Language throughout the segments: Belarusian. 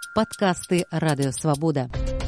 подкасты «Радио Свобода».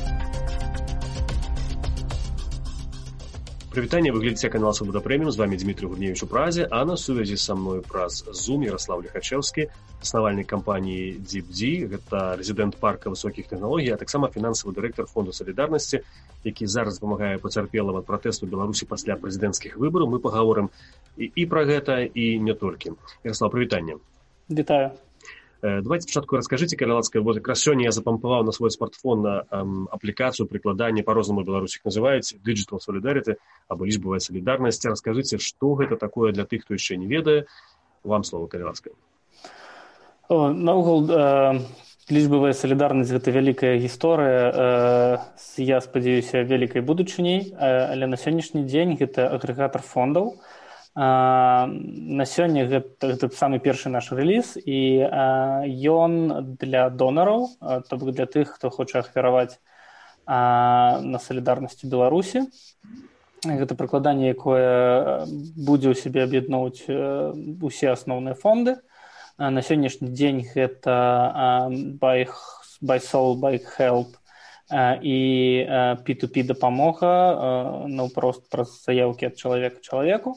Прывітанне, вы глядзіце канал «Свобода Прэміум», з вами Дмітрий Гурневич у Празе, а на сувязі са мной праз Zoom Ярослав Лихачевскі, заснавальнік кампаніі DeepD, гэта рэзідэнт парка высокіх тэхналогій, а таксама фінансавы дырэктар Фонду Салідарнасці, які зараз дапамагае пацярпелым ад пратэсту Беларусі пасля прэзідэнцкіх выбараў. Мы пагаворым і пра гэта, і не толькі. Ярослав, прывітанне. Вітаю. Давайте спачатку раскажыце, калі ласка, вот якраз сёння я запампаваў на свой смартфон аплікацыю прыкладання, па-рознаму беларусі іх называюць, Digital Solidarity, або лічбавая салідарнасць. Раскажыце, што гэта такое для тых, хто яшчэ не ведае. Вам слово, калі ласка. Наогул, лічбавая салідарнасць – гэта вялікая гісторыя, я спадзяюся, вялікай будучыняй, але на сённяшні дзень гэта агрэгатар фондаў. На сёння гэта самы першы наш рэліз, і ён для донараў, то бок для тых, хто хоча ахвяраваць на салідарнасці Беларусі. Гэта прыкладанне, якое будзе ў сябе аб'ядноўваць усе асноўныя фонды. На сённяшні дзень гэта Buy Soul, Buy Help і P2P дапамога, наўпрост праз заяўкі ад чалавека чалавеку.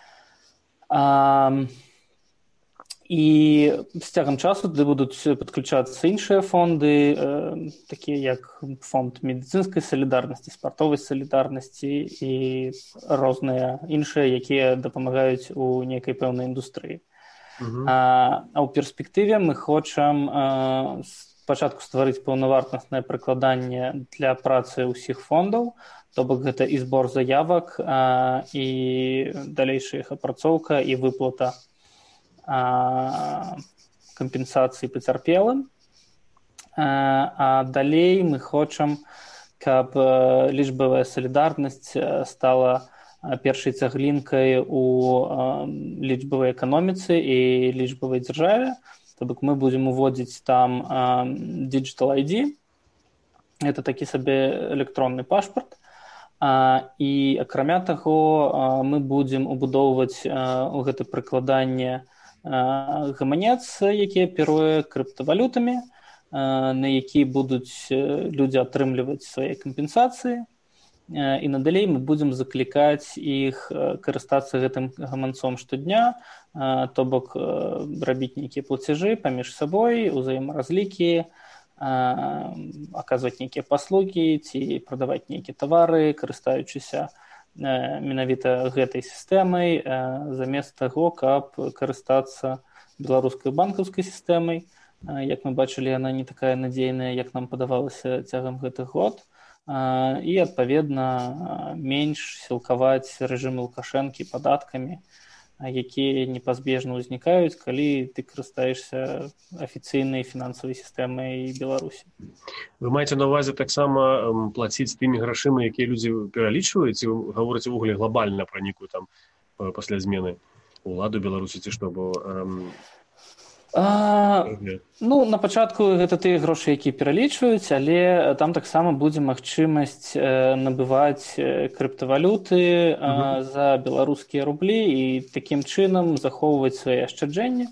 І з цягам часу туды будуць падключацца іншыя фонды, такія як фонд медыцынскай салідарнасці, спартовай салідарнасці і розныя іншыя, якія дапамагаюць у нейкай пэўнай індустрыі. А ў перспектыве мы хочам спачатку стварыць паўнавартаснае прыкладанне для працы ўсіх фондаў, то бок гэта і збор заявак, і далейшая іх апрацоўка і выплата кампенсацыі пацярпелым. А далей мы хочам, каб лічбавая салідарнасць стала першай цаглінкай у лічбавай эканоміцы і лічбавай дзяржаве. То бок мы будзем уводзіць там Digital ID. Гэта такі сабе электронны пашпарт. І акрамя таго мы будзем убудоўваць у гэта прыкладанне гаманец, які аперуе крыптавалютамі, на які будуць людзі атрымліваць свае кампенсацыі, і надалей мы будзем заклікаць іх карыстацца гэтым гаманцом штодня, то бок рабіць нейкія плацяжы паміж сабой, узаемаразлікі, аказваць нейкія паслугі ці прадаваць нейкія тавары, карыстаючыся менавіта гэтай сістэмай, замест таго, каб карыстацца беларускай банкаўскай сістэмай. Як мы бачылі, яна не такая надзейная, як нам падавалася цягам гэтых год, і, адпаведна, менш сілкаваць рэжым Лукашэнкі падаткамі, якія непазбежна ўзнікаюць, калі ты карыстаешся афіцыйнай фінансавай сістэмай Беларусі. Вы маеце на ўвазе таксама плаціць тымі грашыма, якія людзі пералічваюць, і гаворыце ўвогуле глобальна пра нейкую там пасля змены ўладу Беларусі ці што, бо на пачатку гэта тыя грошы, якія пералічваюць, але там таксама будзе магчымасць набываць крыптавалюты за беларускія рублі і такім чынам захоўваць свае ашчаджэнні.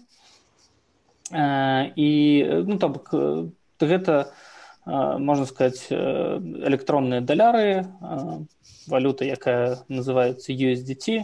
І то бок гэта, можна сказаць, электронныя даляры, валюта, якая называецца USDT.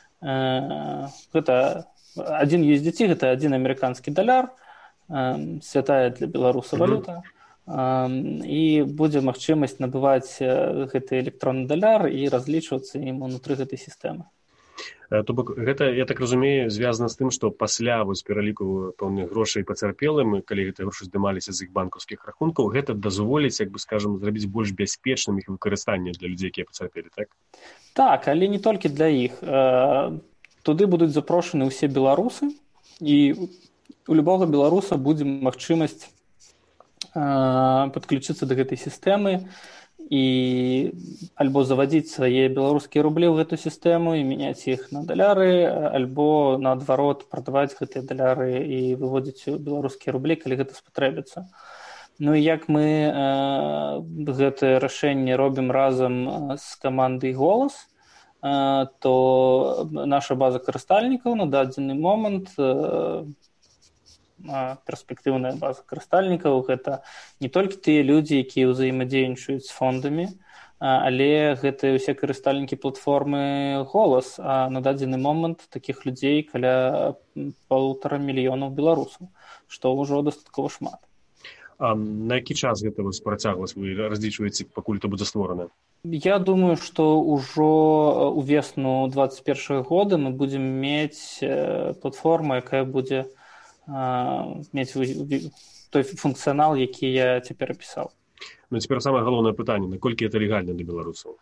Гэта один USDT – гэта один амерыканскі даляр, святая для беларуса валюта, і будзе магчымасць набываць гэты электронны даляр і разлічвацца ім унутры гэтай сістэмы. То бок гэта, я так разумею, звязана з тым, што пасля пераліку пэўных грошай пацярпелым, калі гэтыя грошы здымаліся з іх банкаўскіх рахункаў, гэта дазволіць, як бы скажам, зрабіць больш бяспечным іх выкарыстанне для людзей, якія пацярпелі, так? Так, але не толькі для іх. Туды будуць запрошаны ўсе беларусы, і у любога беларуса будзе магчымасць падключыцца да гэтай сістэмы і альбо завадзіць свае беларускія рублі ў гэту сістэму і мяняць іх на даляры, альбо наадварот прадаваць гэтыя даляры і выводзіць беларускія рублі, калі гэта спатрэбіцца. Ну і як мы гэтае рашэнне робім разам з камандай «Голас», то наша база карыстальнікаў на дадзены момант перспектыўная база карыстальнікаў. Гэта не толькі тыя людзі, якія ўзаемадзейнічаюць з фондамі, але гэта ўсе карыстальнікі платформы «Голас». А на дадзены момант такіх людзей каля 1,5 мільёнаў беларусаў, што ўжо дастаткова шмат. А на які час гэта працягласць вы разлічваеце, пакуль это будзе створана? Я думаю, што ўжо ўвесну 2021 года мы будзем мець платформу, якая будзе мець той функцыянал, які я цяпер апісаў. Ну, цяпер самае галоўнае пытанне, наколькі гэта легальна для беларусаў?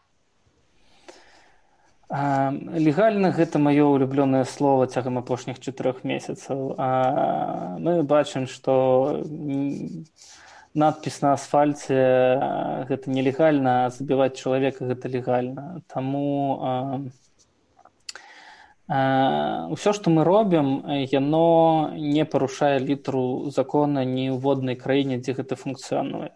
Легальна гэта маё улюблёнае слово цягам апошніх 4 месяцаў. Мы бачым, што надпіс на асфальце гэта нелегальна, а забіваць чалавека гэта легальна. Таму ўсё, што мы робім, яно не парушае літару закона ні ў воднай краіне, дзе гэта функцыянуе.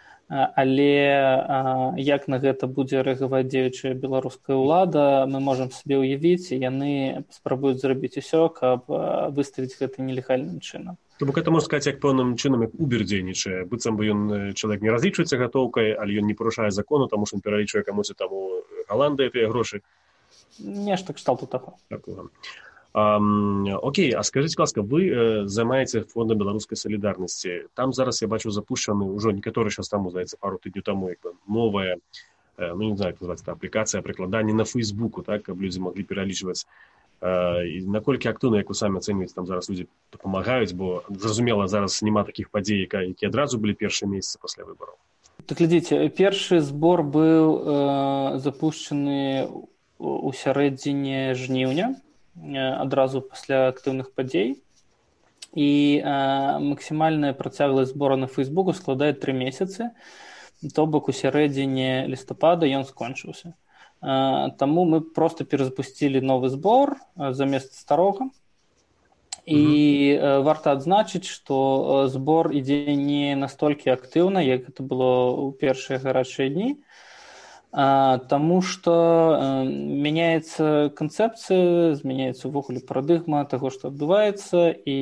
Але як на гэта будзе рэагаваць дзеючая беларуская ўлада, мы можам сабе ўявіць, і яны спрабуюць зрабіць усё, каб выставіць гэта нелегальным чынам. То бок гэта можна сказаць, як пэўным чынам, як Uber дзейнічае. Быццам бы ён чалавек не разлічваецца гатоўкай, але ён не парушае закону, таму што ён пералічвае камусь таму Галандыя тыя грошы. Нешта кшталту таго. Такога. Окей, а скажите, ласка, вы займаеце фондом беларускай солідарнасці. Там зараз, я бачу, запущены ўжо некаторы час таму, здаецца, пару тыдняў таму, новая, ну не знаю, як называецца, аплікацыя прыкладання на Фейсбуку, так, каб людзі маглі пералічваць. І наколькі актыўна, як вы самі ацэньваеце, там зараз людзі дапамагаюць, бо, зразумела, зараз няма такіх падзей, якія адразу былі першыя месяцы пасля выбараў. Так, глядзіце, першы збор быў запущены у сярэдзіне жніўня, адразу пасля актыўных падзей, і максімальная працягласць збора на Фейсбуку складае 3 месяцы, то бок у сярэдзіне лістапада ён скончыўся. Таму мы проста перазапусцілі новы збор замест старога, і варта адзначыць, што збор ідзе не настолькі актыўна, як гэта было ў першыя гарачыя дні, таму што мяняецца канцэпцыя, змяняецца ўвогуле парадыгма таго, што адбываецца, і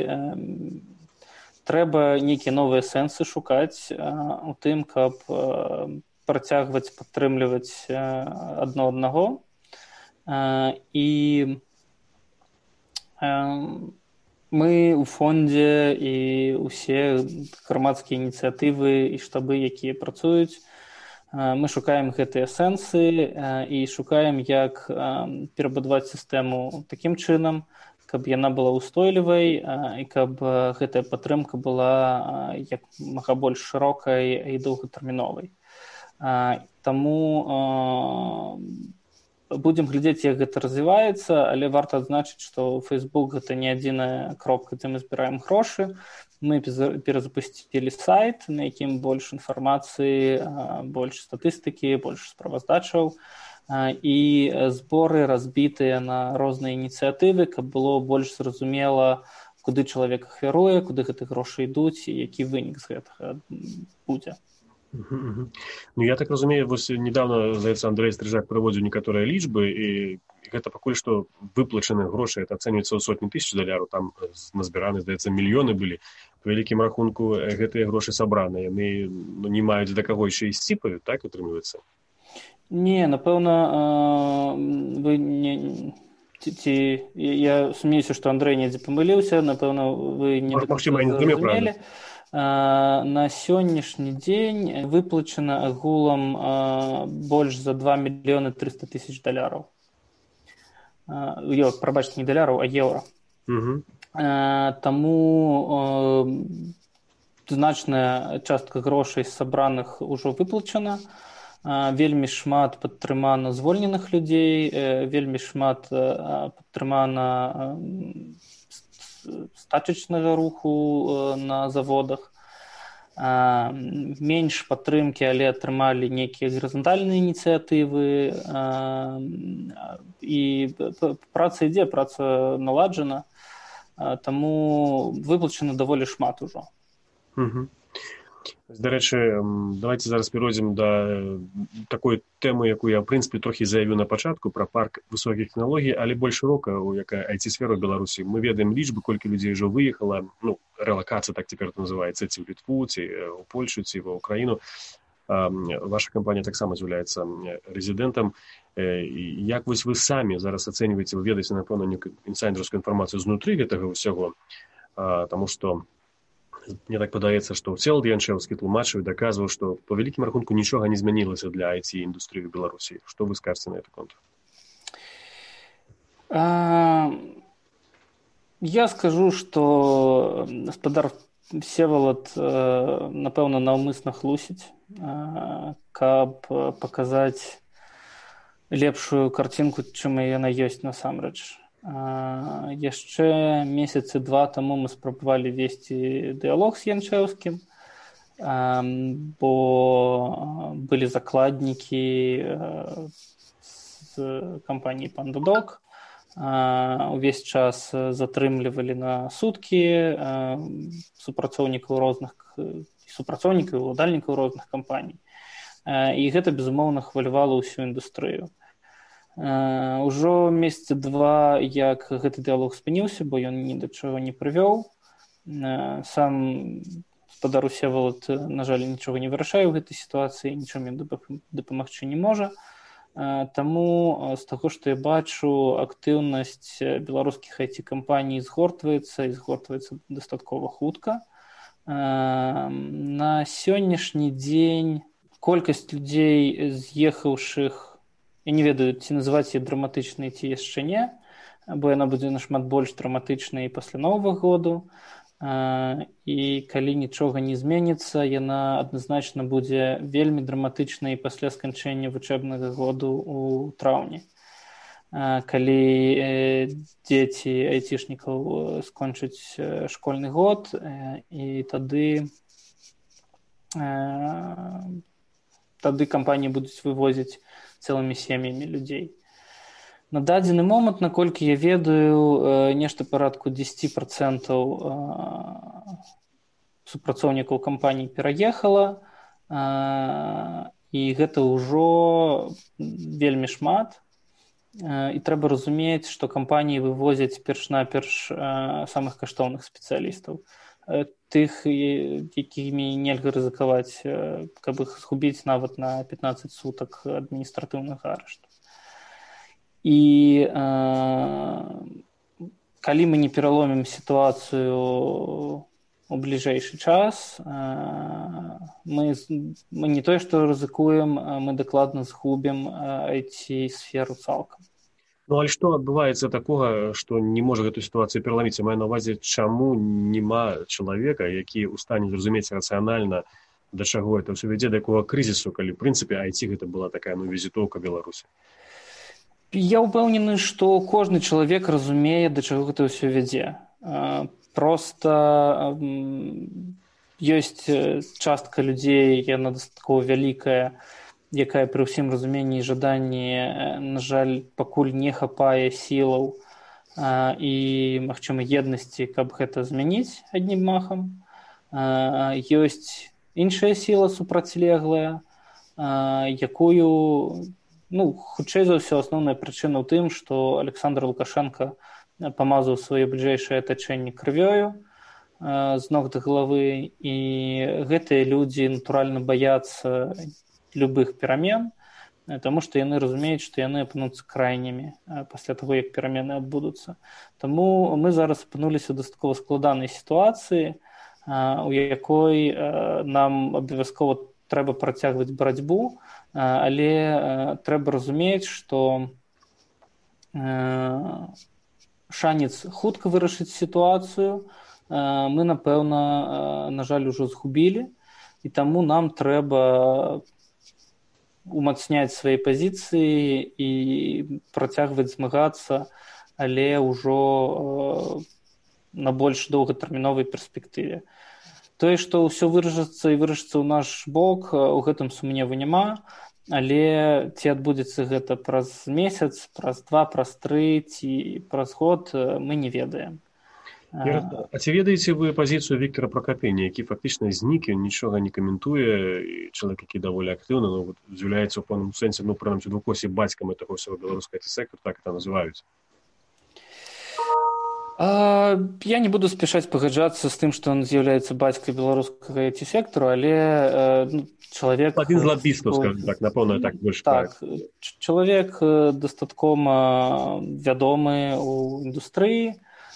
трэба нейкія новыя сэнсы шукаць у тым, каб працягваць падтрымліваць адно аднаго. І мы ў фондзе і ўсе грамадскія ініцыятывы і штабы, якія працуюць, мы шукаем гэтыя сэнсы і шукаем, як перабудаваць сістэму такім чынам, каб яна была ўстойлівай і каб гэтая падтрымка была як мага больш шырокай і доўгатэрміновай. Таму будзем глядзець, як гэта развіваецца, але варта адзначыць, што Facebook гэта не адзіная кропка, дзе мы збіраем грошы. Мы перазапусцілі сайт, на якім больш інфармацыі, больш статыстыкі, больш справаздачаў, і зборы разбітыя на розныя ініцыятывы, каб было больш зразумела, куды чалавек ахвяруе, куды гэтыя грошы ідуць і які вынік з гэтага будзе. Ну, я так разумею, вось недавно, здаецца, Андрэй Стрыжак прыводзіў некаторыя лічбы, і гэта пакуль што выплачаныя грошы, это ацэньваецца ў сотні тысяч даляраў, там назбіраны, здаецца, мільёны былі. Па вялікім рахунку гэтыя грошы сабраныя, яны не маюць да каго яшчэ ісці, так атрымліваецца? Не, напэўна, вы не... Я сумнеюся, што Андрэй недзе памыліўся, напэўна, вы не зразумелі. На сённяшні дзень выплачана агулам больш за 2 мільёны 300 тысяч даляраў. Прабачце, не даляраў, а еўра. Таму значная частка грошай сабраных ужо выплачана. Вельмі шмат падтрымана звольненых людзей, вельмі шмат падтрымана стачачнага руху на заводах. Менш падтрымкі, але атрымалі нейкія гарызантальныя ініцыятывы. І праца ідзе, праца наладжана, таму выплачана даволі шмат ужо. Дарэчы, давайте зараз перайдзем да такой тэмы, якую я, в прынцыпе, трохі заявіў на пачатку, пра парк высокіх тэхналогій, але больш шырока, якая IT-сфера ў Беларусі. Мы ведаем лічбы, колькі людзей ўжо выехала, ну, релокация, так теперь это называется, ці ў Літву, ці ў Польшу, ці ва Украіну. Ваша кампанія таксама з'яўляецца рэзідэнтам. Як вось вы самі зараз ацэньваеце, вы ведаеце, напэўна, інсайдерскую інфармацыю знутры гэтага ўсяго, таму што мне так падаецца, што Всеволод Янчэўскі тлумачыў і даказваў, што па вялікім рахунку нічога не змянілася для IT-індустрыі ў Беларусі. Што вы скажаце на этот конт? Я скажу, што гаспадар Всеволод, напэўна, наўмысна хлусіць, каб паказаць лепшую карцінку, чым яна ёсць насамрэч. Яшчэ месяцы 2 таму мы спрабавалі весці дыялог з Янчэўскім, бо былі закладнікі з кампаніі PandaDoc, увесь час затрымлівалі на суткі супрацоўнікаў і ўладальнікаў розных кампаній. І гэта, безумоўна, хвалявала ўсю індустрыю. Ужо месяца 2, як гэты дыялог спыніўся, бо ён ні да чаго не прывёў. Сам гаспадар Всеволод, на жаль, нічога не вырашае ў гэтай сітуацыі, нічым ён дапамагчы не можа. Таму з таго, што я бачу, актыўнасць беларускіх IT-кампаній згортваецца і згортваецца дастаткова хутка. На сённяшні дзень колькасць людзей, з'ехаўшых, я не ведаю, ці называць яе драматычнай, ці яшчэ не, бо яна будзе нашмат больш драматычнай пасля Новага году. І калі нічога не зменіцца, яна адназначна будзе вельмі драматычнай пасля сканчэння вучэбнага году ў траўні. Калі дзеці айцішнікаў скончаць школьны год, і тады кампаніі будуць вывозіць цэлымі сем'ямі людзей. На дадзены момант, наколькі я ведаю, нешта парадку 10% супрацоўнікаў кампаній пераехала, і гэта ўжо вельмі шмат. І трэба разумець, што кампаніі вывозяць перш-наперш самых каштоўных спецыялістаў. Тых, якімі нельга рызыкаваць, каб іх згубіць нават на 15 сутак адміністратыўнага арышту. І калі мы не пераломім сітуацыю у бліжэйшы час, мы не тое, што рызыкуем, мы дакладна згубім IT-сферу цалкам. Ну, але што адбываецца такога, што не можа гэту сітуацыю пераламіць? Я маю на ўвазе, чаму няма чалавека, які ў стане зразумець рацыянальна, да чаго это ўсё вядзе, да якога крызісу, калі, в прынцыпе, IT гэта была такая, візітоўка Беларусі? Я ўпэўнены, што кожны чалавек разумее, да чаго гэта ўсё вядзе. Проста ёсць частка людзей, яна дастаткова вялікая, якая пры ўсім разуменні і жаданні, на жаль, пакуль не хапае сілаў і, магчыма, еднасці, каб гэта змяніць аднім махам. Ёсць іншая сіла супрацьлеглая, якую, хутчэй за ўсё, асноўная прычына ў тым, што Александр Лукашенко памазаў сваё бліжэйшае атачэнне крывёю з ног да галавы, і гэтыя людзі, натуральна, баяцца любых перамен, таму што яны разумеюць, што яны апынуцца крайнімі пасля таго, як перамены адбудуцца. Таму мы зараз апынуліся ў дастаткова складанай сітуацыі, у якой нам абавязкова трэба працягваць барацьбу, але трэба разумець, што шанец хутка вырашыць сітуацыю мы, напэўна, на жаль, ужо згубілі, і таму нам трэба умацняць свае пазіцыі і працягваць змагацца, але ўжо на больш доўгатэрміновай перспектыве. Тое, што ўсё вырашыцца і вырашыцца ў наш бок, у гэтым сумневу няма, але ці адбудзецца гэта праз месяц, праз 2, праз 3 ці праз год, мы не ведаем. А ці ведаеце вы пазіцыю Віктора Пракапеня, які фактычна знік, ён нічога не каментуе, і чалавек, які даволі актыўна, з'яўляецца ў пэўным сэнсе, прынамсі, двукосі бацькам гэтага ўсяго беларускага IT-сектора, так это называюць? Я не буду спешаць пагаджацца з тым, што ён з'яўляецца бацькай беларускага IT-сектару, але чалавек... Адзін з лабістаў, скажем так, напэўна, так больш так, чалавек дастаткова вядомы ў індустрыі,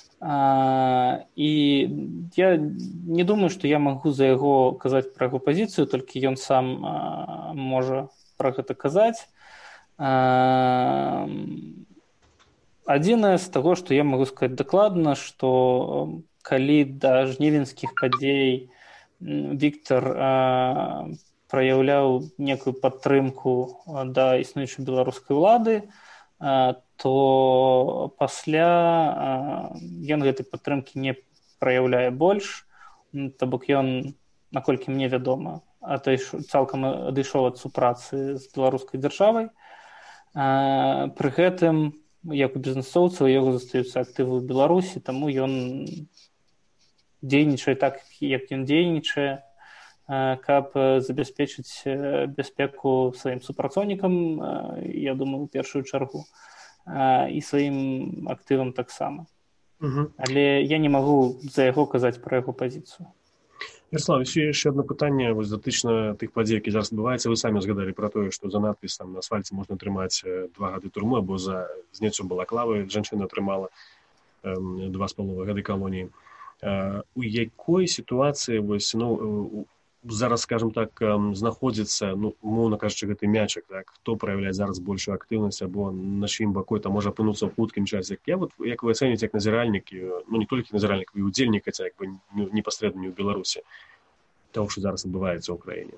і я не думаю, што я магу за яго казаць пра яго пазіцыю, толькі ён сам можа пра гэта казаць. Адзінае з таго, што я магу сказаць дакладна, што калі да жнівеньскіх падзей Віктор праяўляў некую падтрымку да існуючай беларускай улады, то пасля ён гэтай падтрымкі не праяўляе больш, то бок ён, наколькі мне вядома, цалкам адышоў ад супрацы з беларускай дзяржавай. Пры гэтым, як у бізнэсоўца, у яго застаюцца актывы ў Беларусі, таму ён дзейнічае так, як ён дзейнічае, каб забяспечыць бяспеку сваім супрацоўнікам, я думаю, у першую чаргу, і сваім актывам таксама. Але я не магу за яго казаць пра яго пазіцыю. Ярослав, яшчэ одно пытанне датычна тых падзей, які зараз адбываецца. Вы самі згадалі пра тое, што за надпіс там на асфальце можна атрымаць 2 гады турмы, або за зняццё балаклавы жанчына атрымала 2,5 гады калоніі. У якой сітуацыі зараз, скажем так, знаходзіцца, умоўна кажучы, гэты мячик, так, хто праяўляе зараз большую актыўнасць, або на чыім баку это можа апынуцца ў хуткім часе? Як вы ацэніце як назіральнік, не толькі назіральнік, і ўдзельнік, хаця як бы непасрэдна не ў Беларусі, того, што зараз адбываецца ў краіне?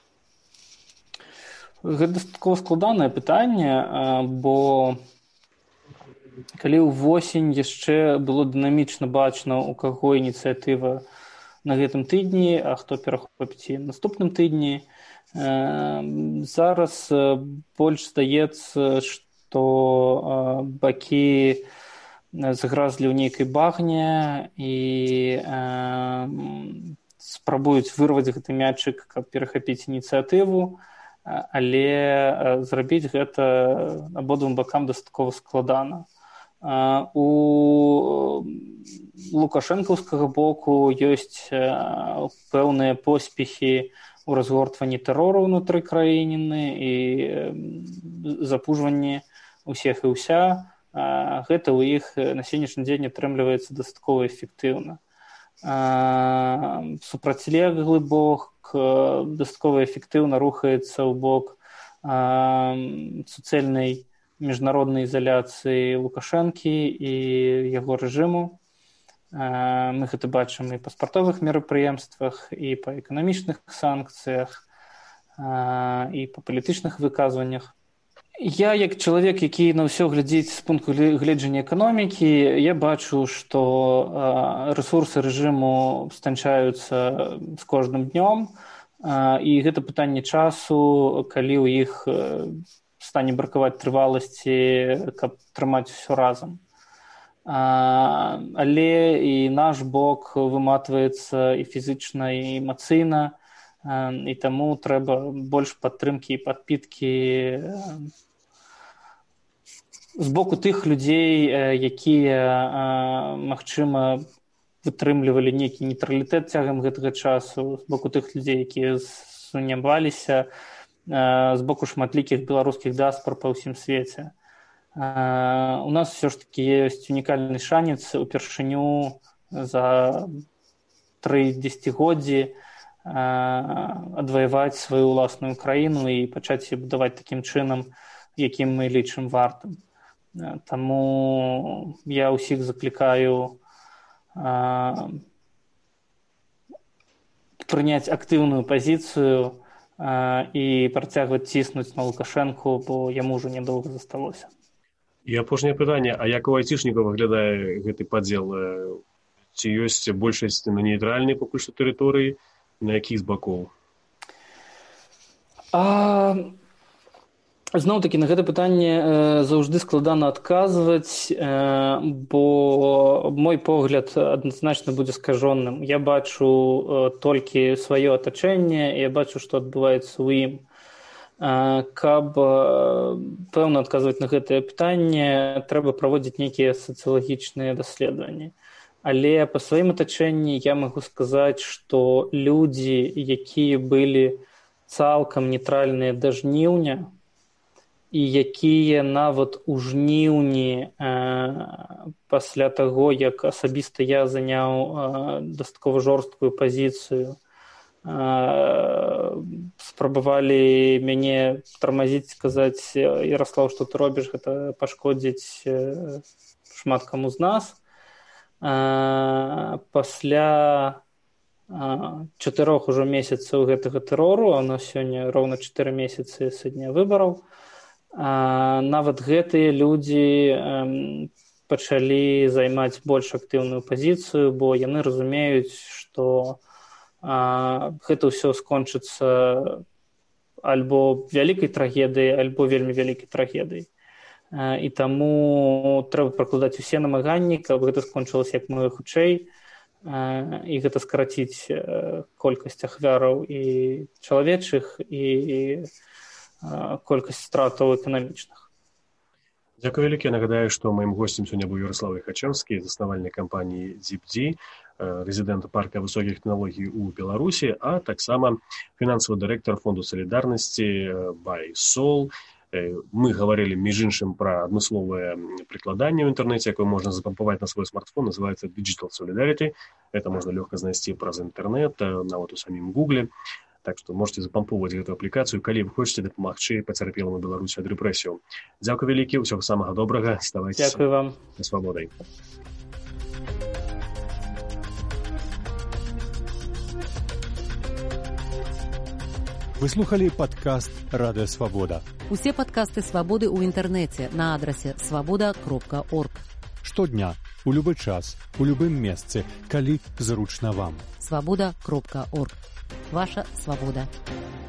Гэта дастаткова складанае пытанне, бо калі ўвосень яшчэ было дынамічна бачна, у каго ініцыятыва на гэтым тыдні, а хто перахопіць наступным тыдні. Зараз больш здаецца, што бакі загразлі ў нейкай багне і спрабуюць вырваць гэты мячык, каб перахапіць ініцыятыву, але зрабіць гэта абодвум бакам дастаткова складана. У лукашэнкаўскага боку ёсць пэўныя поспехі ў разгортванні тэрору ўнутры краіны і запужванні ўсіх і ўся. Гэта ў іх на сённяшні дзень атрымліваецца дастаткова эфектыўна. Супрацьлеглы бок дастаткова эфектыўна рухаецца ў бок суцэльнай міжнароднай ізаляцыі Лукашэнкі і яго рэжыму. Мы гэта бачым і па спартовых мерапрыемствах, і па эканамічных санкцыях, і па палітычных выказваннях. Я, як чалавек, які на ўсё глядзіць з пункту гледжання эканомікі, я бачу, што рэсурсы рэжыму станчаюцца з кожным днём, і гэта пытанне часу, калі ў іх стане бракаваць трываласці, каб трымаць усё разам. Але і наш бок выматваецца і фізічна, і эмацыйна, і таму трэба больш падтрымкі і падпіткі з боку тых людзей, якія, магчыма, вытрымлівалі нейкі нейтралітэт цягам гэтага часу, з боку тых людзей, якія сумняваліся, з боку шматлікіх беларускіх дыаспор па ўсім свеце. У нас все ж таки ёсць унікальны шанец упершыню за 3 дзесяцігоддзі адваяваць сваю ўласную краіну і пачаць будаваць такім чынам, якім мы лічым вартым. Таму я ўсіх заклікаю прыняць актыўную пазіцыю і працягваць ціснуць на Лукашэнку, бо яму ўжо нядоўга засталося. І апошняе пытанне, а як у айцішнікаў выглядае гэты падзел? Ці ёсць большасць на нейтральнай пакуль што тэрыторыі, на якіх з бакоў? Зноў-такі на гэта пытанне заўжды складана адказваць, бо мой погляд адназначна будзе скажоным. Я бачу толькі сваё атачэнне, і я бачу, што адбываецца ў ім. Каб пэўна адказваць на гэтае пытанне, трэба праводзіць нейкія сацыялагічныя даследаванні. Але па сваім атачэнні я магу сказаць, што людзі, якія былі цалкам нейтральныя да жніўня, і якія нават у жніўні пасля таго, як асабіста я заняў дастаткова жорсткую пазіцыю, спрабавалі мяне тармазіць, сказаць: Яраслаў, што ты робіш, гэта пашкодзіць шмат каму з нас. Пасля 4 ужо месяцаў гэтага тэрору, а на сёння роўна 4 месяцы са дня выбараў, нават гэтыя людзі пачалі займаць больш актыўную пазіцыю, бо яны разумеюць, што гэта ўсё скончыцца альбо вялікай трагедыяй, альбо вельмі вялікай трагедыяй. І таму трэба прыкладаць усе намаганні, каб гэта скончылася як мага хутчэй, і гэта скараціць колькасць ахвяраў і чалавечых, і колькасць стратаў эканамічных. Дзякуй вялікі. Нагадаю, што маім госцем сёння быў Яраслаў Ліхачэўскі, заснавальнік кампаніі DeepD, рэзідэнт парка высокіх тэхналогій у Беларусі, а таксама фінансавы дырэктар фонду салідарнасці BuySol. Мы гаварылі, між іншым, пра адмысловае прыкладанне ў інтэрнэце, якое можна запампаваць на свой смартфон, называецца Digital Solidarity. Это можна лёгка знайсці праз інтэрнэт, нават у самім Гугле. Так што можете запампоўваць гэту аплікацыю, калі вы хочаце дапамагчы пацярпелым у Беларусі ад рэпрэсіяў. Дзякуй вялікі, усяго самага добрага, ставайцеся на свабодай. Вы слухали падкаст «Радыё Свабода». Усе падкасты «Свабоды» ў інтэрнэце на адрасе swaboda.org. Штодня, у любы час, у любым месцы, калі зручна вам. swaboda.org. Ваша свабода.